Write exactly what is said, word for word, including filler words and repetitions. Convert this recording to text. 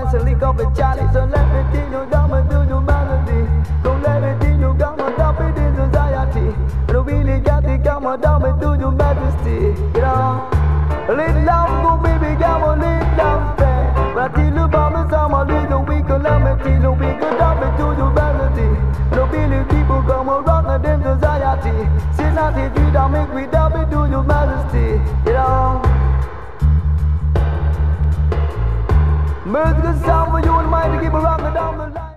Thomas and Lee up and Charlie. So let me think you down and do your melody. Don't let me think you come on top it in society. No really got to come on down and do your majesty. You know, let love go baby, come on, let love fair. But I tell you about me, some of little we calamity. No we go down and do your melody. No really people come around and them society. Since I did you don't make me down and do your majesty. You know. Mirth good sound for you and mine to keep around the down the line.